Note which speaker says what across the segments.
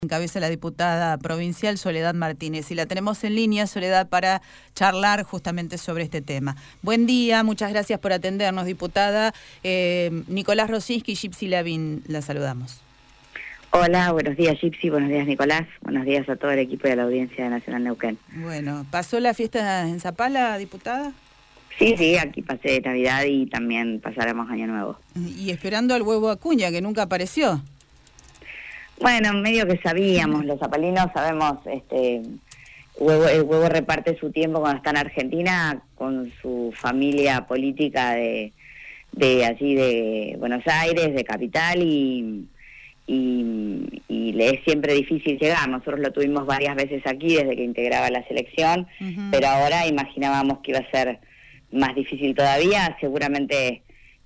Speaker 1: Encabeza la diputada provincial Soledad Martínez y la tenemos en línea, Soledad, para charlar justamente sobre este tema. Buen día, muchas gracias por atendernos, diputada. Nicolás Rosinski y Gypsy Lavín, la saludamos.
Speaker 2: Hola, buenos días Gypsy, buenos días Nicolás, buenos días a todo el equipo de la Audiencia Nacional Neuquén.
Speaker 1: Bueno, ¿pasó la fiesta en Zapala, diputada?
Speaker 2: Sí, aquí pasé Navidad y también pasaremos Año Nuevo.
Speaker 1: Y esperando al huevo Acuña, que nunca apareció.
Speaker 2: Bueno, medio que sabíamos, los zapalinos sabemos, el huevo reparte su tiempo cuando está en Argentina con su familia política de allí de Buenos Aires, de Capital, y le es siempre difícil llegar. Nosotros lo tuvimos varias veces aquí desde que integraba la selección, pero ahora imaginábamos que iba a ser más difícil todavía. Seguramente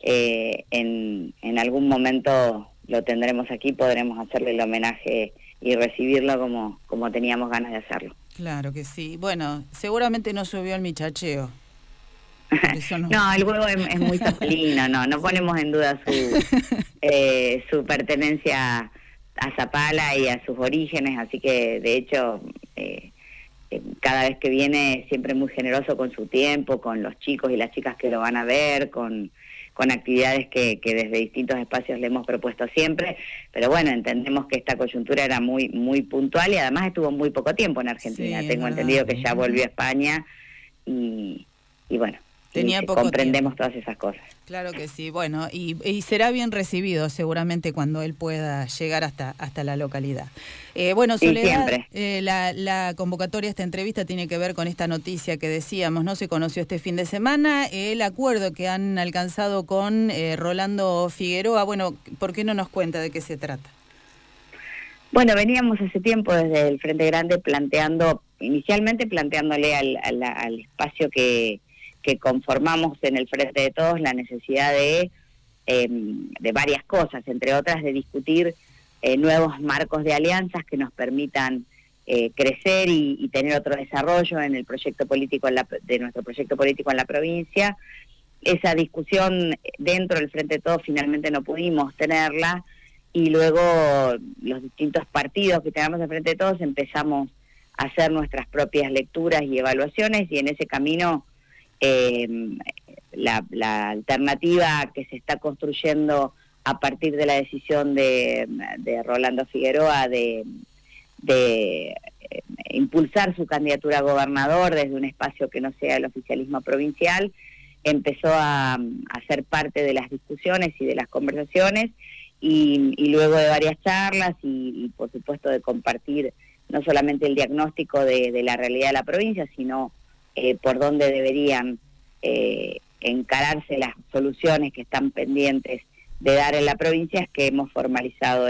Speaker 2: en algún momento lo tendremos aquí, podremos hacerle el homenaje y recibirlo como teníamos ganas de hacerlo.
Speaker 1: Claro que sí. Bueno, seguramente no subió el michacheo.
Speaker 2: No, el huevo es muy zapalino, no ponemos en duda su pertenencia a Zapala y a sus orígenes, así que de hecho cada vez que viene siempre muy generoso con su tiempo, con los chicos y las chicas que lo van a ver, con actividades que desde distintos espacios le hemos propuesto siempre, pero bueno, entendemos que esta coyuntura era muy puntual y además estuvo muy poco tiempo en Argentina. Sí, tengo entendido que ya volvió a España y bueno, comprendemos todas esas cosas.
Speaker 1: Claro que sí, bueno, y será bien recibido seguramente cuando él pueda llegar hasta la localidad. Bueno, Soledad, la convocatoria a esta entrevista tiene que ver con esta noticia que decíamos, ¿no? Se conoció este fin de semana, el acuerdo que han alcanzado con Rolando Figueroa. Bueno, ¿por qué no nos cuenta de qué se trata?
Speaker 2: Bueno, veníamos hace tiempo desde el Frente Grande inicialmente planteándole al espacio que conformamos en el Frente de Todos la necesidad de varias cosas, entre otras de discutir nuevos marcos de alianzas que nos permitan crecer y tener otro desarrollo en el proyecto político de nuestro proyecto político en la provincia. Esa discusión dentro del Frente de Todos finalmente no pudimos tenerla y luego los distintos partidos que tenemos en Frente de Todos empezamos a hacer nuestras propias lecturas y evaluaciones y en ese camino la alternativa que se está construyendo a partir de la decisión de Rolando Figueroa de impulsar su candidatura a gobernador desde un espacio que no sea el oficialismo provincial, empezó a ser parte de las discusiones y de las conversaciones y luego de varias charlas y por supuesto de compartir no solamente el diagnóstico de la realidad de la provincia, sino por dónde deberían encararse las soluciones que están pendientes de dar en la provincia, es que hemos formalizado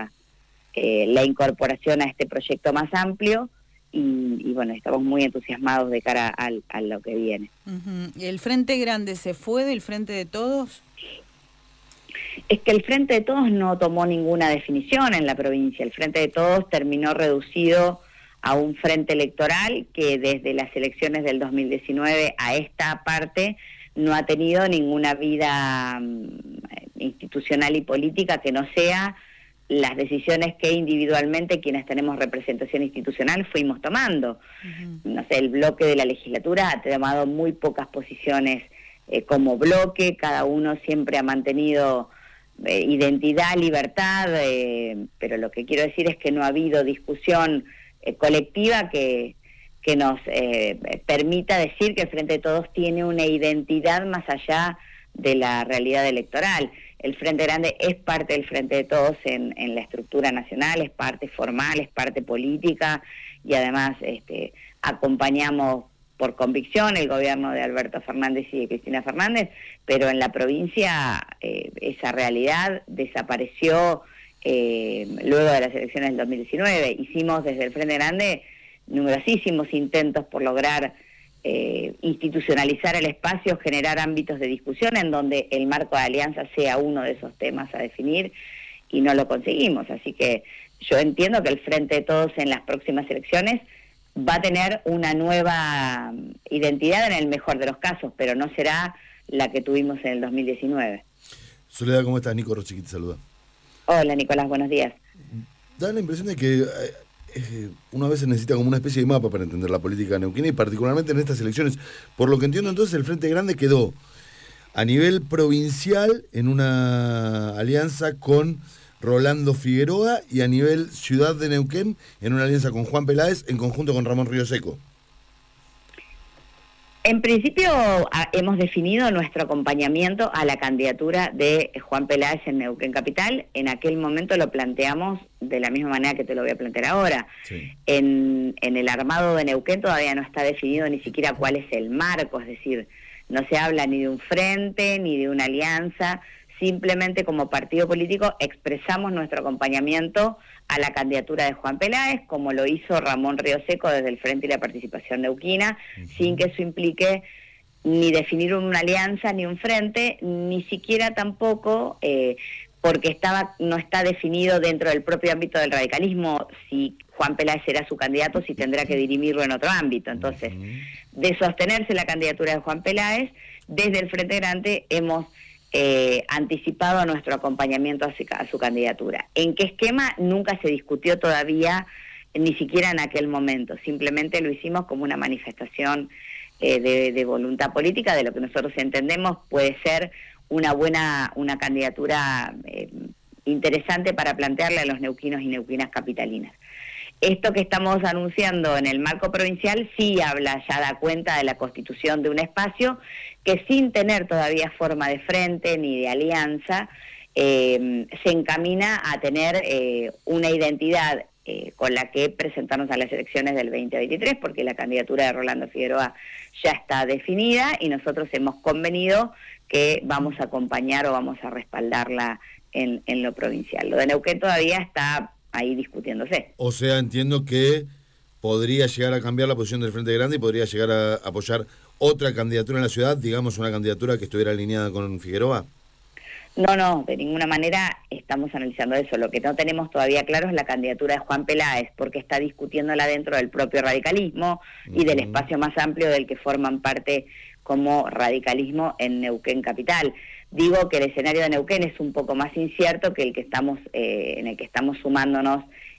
Speaker 2: la incorporación a este proyecto más amplio y bueno, estamos muy entusiasmados de cara a lo que viene.
Speaker 1: ¿El Frente Grande se fue del Frente de Todos?
Speaker 2: Es que el Frente de Todos no tomó ninguna definición en la provincia. El Frente de Todos terminó reducido a un frente electoral que desde las elecciones del 2019 a esta parte no ha tenido ninguna vida institucional y política que no sea las decisiones que individualmente quienes tenemos representación institucional fuimos tomando. No sé, el bloque de la legislatura ha tomado muy pocas posiciones como bloque, cada uno siempre ha manteninido identidad, libertad, pero lo que quiero decir es que no ha habido discusión colectiva que nos permita decir que el Frente de Todos tiene una identidad más allá de la realidad electoral. El Frente Grande es parte del Frente de Todos en la estructura nacional, es parte formal, es parte política y además acompañamos por convicción el gobierno de Alberto Fernández y de Cristina Fernández, pero en la provincia esa realidad desapareció luego de las elecciones del 2019. Hicimos desde el Frente Grande numerosísimos intentos por lograr institucionalizar el espacio, generar ámbitos de discusión en donde el marco de alianza sea uno de esos temas a definir y no lo conseguimos. Así que yo entiendo que el Frente de Todos en las próximas elecciones va a tener una nueva identidad en el mejor de los casos, pero no será la que tuvimos en el 2019.
Speaker 3: Soledad, ¿cómo estás? Nico Rosinski te saluda.
Speaker 2: Hola Nicolás, buenos días.
Speaker 3: Da la impresión de que uno a veces necesita como una especie de mapa para entender la política neuquina y particularmente en estas elecciones. Por lo que entiendo entonces el Frente Grande quedó a nivel provincial en una alianza con Rolando Figueroa y a nivel ciudad de Neuquén en una alianza con Juan Peláez en conjunto con Ramón Río Seco.
Speaker 2: En principio hemos definido nuestro acompañamiento a la candidatura de Juan Peláez en Neuquén Capital. En aquel momento lo planteamos de la misma manera que te lo voy a plantear ahora. Sí. En el armado de Neuquén todavía no está definido ni siquiera cuál es el marco, es decir, no se habla ni de un frente ni de una alianza. Simplemente como partido político expresamos nuestro acompañamiento a la candidatura de Juan Peláez, como lo hizo Ramón Río Seco desde el Frente y la Participación Neuquina, sin que eso implique ni definir una alianza ni un frente, ni siquiera tampoco, porque no está definido dentro del propio ámbito del radicalismo si Juan Peláez será su candidato, si tendrá que dirimirlo en otro ámbito. Entonces, de sostenerse la candidatura de Juan Peláez, desde el Frente Grande hemos anticipado nuestro acompañamiento a su candidatura. ¿En qué esquema? Nunca se discutió todavía, ni siquiera en aquel momento. Simplemente lo hicimos como una manifestación de voluntad política, de lo que nosotros entendemos puede ser una candidatura interesante para plantearle a los neuquinos y neuquinas capitalinas. Esto que estamos anunciando en el marco provincial sí da cuenta de la constitución de un espacio que sin tener todavía forma de frente ni de alianza, se encamina a tener una identidad con la que presentarnos a las elecciones del 2023, porque la candidatura de Rolando Figueroa ya está definida y nosotros hemos convenido que vamos a acompañar o vamos a respaldarla en lo provincial. Lo de Neuquén todavía está ahí discutiéndose.
Speaker 3: O sea, entiendo que podría llegar a cambiar la posición del Frente Grande y podría llegar a apoyar otra candidatura en la ciudad, digamos una candidatura que estuviera alineada con Figueroa.
Speaker 2: No, de ninguna manera estamos analizando eso. Lo que no tenemos todavía claro es la candidatura de Juan Peláez, porque está discutiéndola dentro del propio radicalismo y del espacio más amplio del que forman parte como radicalismo en Neuquén Capital. Digo que el escenario de Neuquén es un poco más incierto que el que estamos en el que estamos sumándonos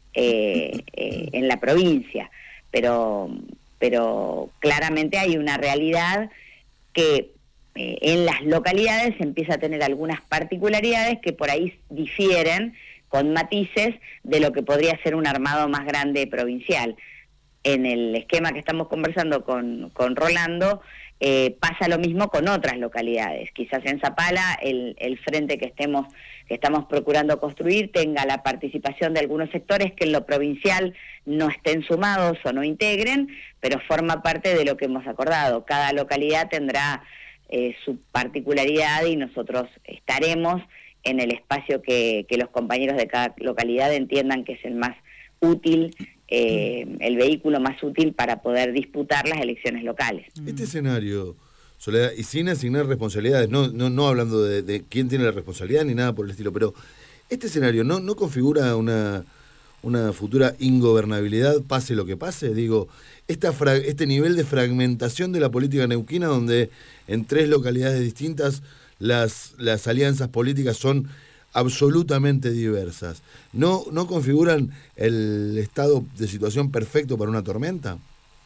Speaker 2: en la provincia, pero claramente hay una realidad que en las localidades empieza a tener algunas particularidades que por ahí difieren con matices de lo que podría ser un armado más grande provincial. En el esquema que estamos conversando con Rolando, pasa lo mismo con otras localidades. Quizás en Zapala el frente que estamos procurando construir tenga la participación de algunos sectores que en lo provincial no estén sumados o no integren, pero forma parte de lo que hemos acordado. Cada localidad tendrá su particularidad y nosotros estaremos en el espacio que los compañeros de cada localidad entiendan que es el más útil, el vehículo más útil para poder disputar las elecciones locales.
Speaker 3: Este escenario, Soledad, y sin asignar responsabilidades, no hablando de quién tiene la responsabilidad ni nada por el estilo, pero este escenario no configura una futura ingobernabilidad, pase lo que pase. Digo, este nivel de fragmentación de la política neuquina, donde en 3 localidades distintas las alianzas políticas son absolutamente diversas, ¿no configuran el estado de situación perfecto para una tormenta?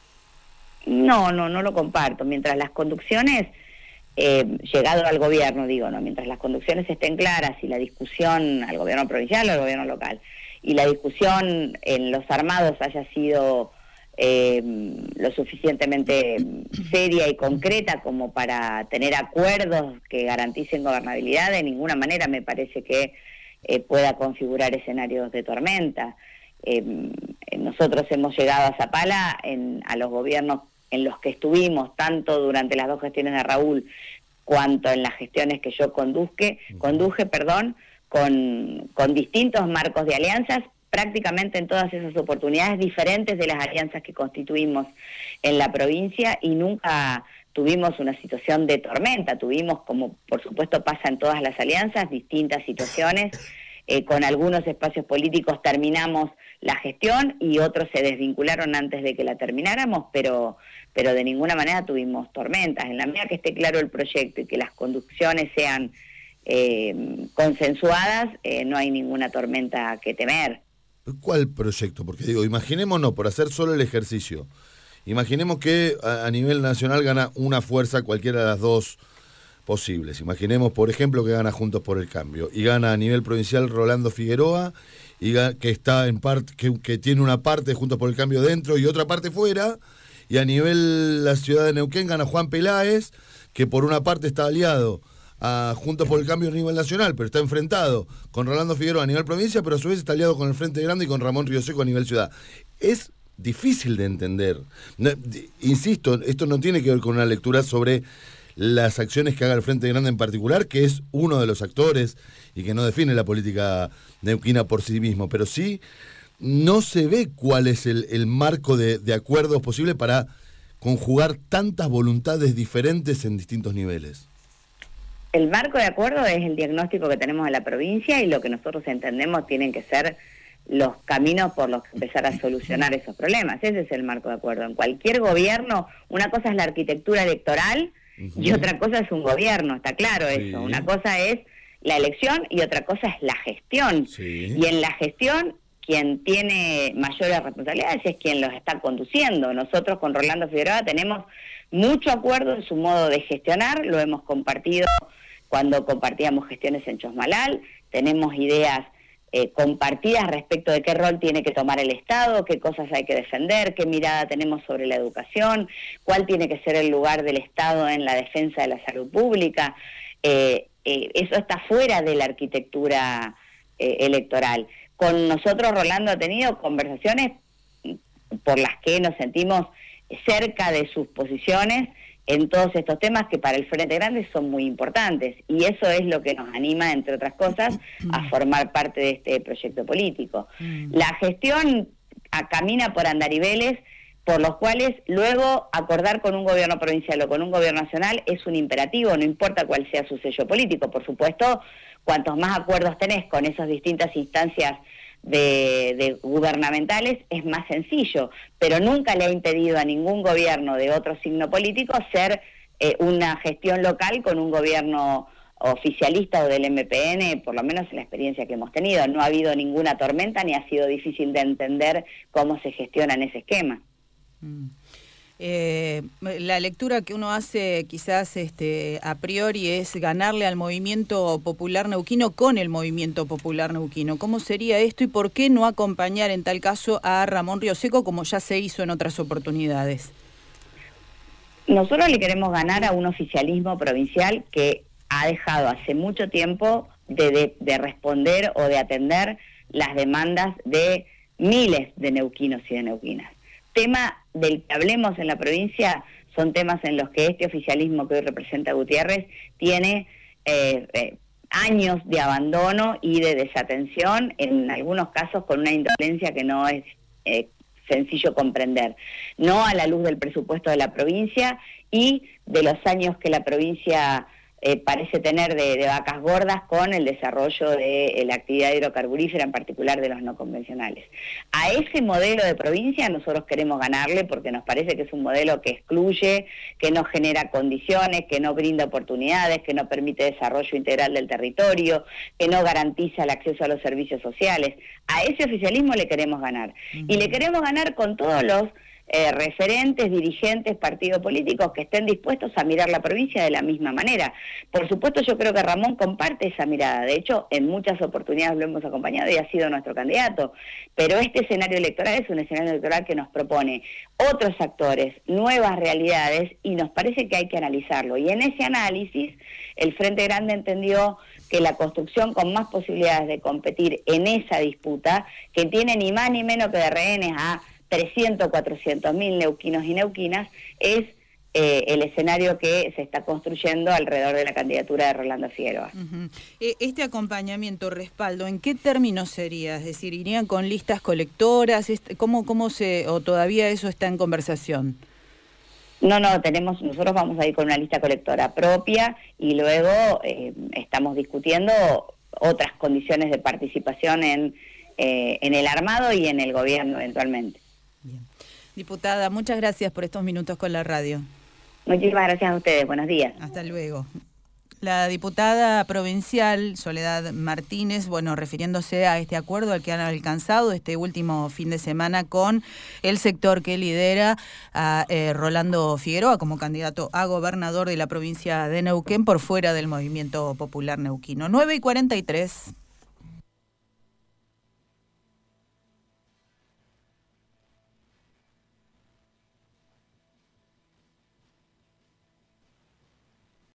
Speaker 2: No lo comparto. Mientras las conducciones, llegado al gobierno, mientras las conducciones estén claras y la discusión al gobierno provincial o al gobierno local, y la discusión en los armados haya sido lo suficientemente seria y concreta como para tener acuerdos que garanticen gobernabilidad, de ninguna manera me parece que pueda configurar escenarios de tormenta. Nosotros hemos llegado a Zapala a los gobiernos en los que estuvimos, tanto durante las 2 gestiones de Raúl, cuanto en las gestiones que yo conduje, con distintos marcos de alianzas, prácticamente en todas esas oportunidades diferentes de las alianzas que constituimos en la provincia, y nunca tuvimos una situación de tormenta. Tuvimos, como por supuesto pasa en todas las alianzas, distintas situaciones. Con algunos espacios políticos terminamos la gestión y otros se desvincularon antes de que la termináramos, pero de ninguna manera tuvimos tormentas. En la medida que esté claro el proyecto y que las conducciones sean consensuadas, no hay ninguna tormenta que temer.
Speaker 3: ¿Cuál proyecto? Porque digo, imaginémonos, por hacer solo el ejercicio, imaginemos que a nivel nacional gana una fuerza, cualquiera de las dos posibles. Imaginemos, por ejemplo, que gana Juntos por el Cambio y gana a nivel provincial Rolando Figueroa, y que está en parte, que tiene una parte de Juntos por el Cambio dentro y otra parte fuera, y a nivel la ciudad de Neuquén gana Juan Peláez, que por una parte está aliado a Juntos por el Cambio a nivel nacional, pero está enfrentado con Rolando Figueroa a nivel provincia, pero a su vez está aliado con el Frente Grande y con Ramón Río Seco a nivel ciudad. Es difícil de entender. No, insisto, esto no tiene que ver con una lectura sobre las acciones que haga el Frente Grande en particular, que es uno de los actores y que no define la política neuquina por sí mismo, pero sí no se ve cuál es el marco de acuerdos posible para conjugar tantas voluntades diferentes en distintos niveles.
Speaker 2: El marco de acuerdo es el diagnóstico que tenemos en la provincia y lo que nosotros entendemos tienen que ser los caminos por los que empezar a solucionar esos problemas. Ese es el marco de acuerdo. En cualquier gobierno, una cosa es la arquitectura electoral y otra cosa es un gobierno, está claro eso. Una cosa es la elección y otra cosa es la gestión. Y en la gestión, quien tiene mayores responsabilidades es quien los está conduciendo. Nosotros con Rolando Figueroa tenemos mucho acuerdo en su modo de gestionar, lo hemos compartido cuando compartíamos gestiones en Chosmalal, tenemos ideas compartidas respecto de qué rol tiene que tomar el Estado, qué cosas hay que defender, qué mirada tenemos sobre la educación, cuál tiene que ser el lugar del Estado en la defensa de la salud pública. Eso está fuera de la arquitectura electoral. Con nosotros, Rolando ha tenido conversaciones por las que nos sentimos cerca de sus posiciones en todos estos temas que para el Frente Grande son muy importantes, y eso es lo que nos anima, entre otras cosas, a formar parte de este proyecto político. La gestión camina por andariveles por los cuales luego acordar con un gobierno provincial o con un gobierno nacional es un imperativo, no importa cuál sea su sello político. Por supuesto, cuantos más acuerdos tenés con esas distintas instancias de gubernamentales es más sencillo, pero nunca le ha impedido a ningún gobierno de otro signo político ser una gestión local con un gobierno oficialista o del MPN, por lo menos en la experiencia que hemos tenido. No ha habido ninguna tormenta ni ha sido difícil de entender cómo se gestiona en ese esquema.
Speaker 1: La lectura que uno hace quizás a priori es ganarle al movimiento popular neuquino con el movimiento popular neuquino. ¿Cómo sería esto y por qué no acompañar en tal caso a Ramón Río Seco como ya se hizo en otras oportunidades?
Speaker 2: Nosotros le queremos ganar a un oficialismo provincial que ha dejado hace mucho tiempo de responder o de atender las demandas de miles de neuquinos y de neuquinas. Tema del que hablemos en la provincia son temas en los que este oficialismo que hoy representa a Gutiérrez tiene años de abandono y de desatención, en algunos casos con una indolencia que no es sencillo comprender, no a la luz del presupuesto de la provincia y de los años que la provincia parece tener de vacas gordas con el desarrollo de la actividad hidrocarburífera, en particular de los no convencionales. A ese modelo de provincia nosotros queremos ganarle porque nos parece que es un modelo que excluye, que no genera condiciones, que no brinda oportunidades, que no permite desarrollo integral del territorio, que no garantiza el acceso a los servicios sociales. A ese oficialismo le queremos ganar. Y le queremos ganar con todos los referentes, dirigentes, partidos políticos que estén dispuestos a mirar la provincia de la misma manera. Por supuesto, yo creo que Ramón comparte esa mirada. De hecho, en muchas oportunidades lo hemos acompañado y ha sido nuestro candidato. Pero este escenario electoral es un escenario electoral que nos propone otros actores, nuevas realidades, y nos parece que hay que analizarlo. Y en ese análisis, el Frente Grande entendió que la construcción con más posibilidades de competir en esa disputa, que tiene ni más ni menos que de rehenes a 300, 400 mil neuquinos y neuquinas, es el escenario que se está construyendo alrededor de la candidatura de Rolando Figueroa.
Speaker 1: Este acompañamiento, respaldo, ¿en qué términos sería? Es decir, ¿irían con listas colectoras? ¿Cómo se, o todavía eso está en conversación?
Speaker 2: No, nosotros vamos a ir con una lista colectora propia y luego estamos discutiendo otras condiciones de participación en el armado y en el gobierno eventualmente.
Speaker 1: Bien. Diputada, muchas gracias por estos minutos con la radio.
Speaker 2: Muchísimas gracias a ustedes, buenos días.
Speaker 1: Hasta luego. La diputada provincial Soledad Martínez, bueno, refiriéndose a este acuerdo al que han alcanzado este último fin de semana con el sector que lidera a Rolando Figueroa como candidato a gobernador de la provincia de Neuquén por fuera del movimiento popular neuquino. 9:43.